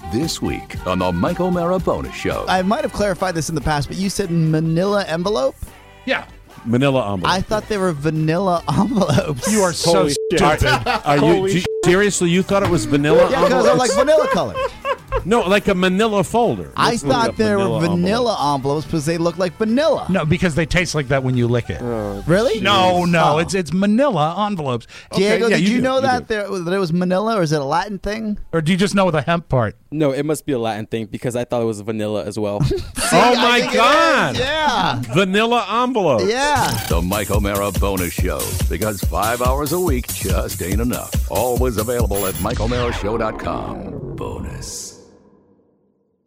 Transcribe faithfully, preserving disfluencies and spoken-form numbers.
This week on the Mike O'Mara Bonus Show. I might have clarified this in the past, but you said manila envelope? Yeah. Manila envelope. I thought they were vanilla envelopes. You are so Holy stupid. Are, are you do you- seriously? You thought it was vanilla? Yeah, because they're like vanilla color. No, like a manila folder. I Looks like thought a they were vanilla envelope. envelopes because they look like vanilla. No, because they taste like that when you lick it. Really? No, no, Oh. it's it's manila envelopes. Diego, Okay, yeah, did you, do, know that do. there that it was manila, or is it a Latin thing? Or do you just know the hemp part? No, it must be a Latin thing because I thought it was vanilla as well. Oh I my think it God! is, Yeah. Vanilla envelope. Yeah. The Mike O'Mara Bonus Show. Because five hours a week just ain't enough. Always available at Mike O'Mara Show dot com. Bonus.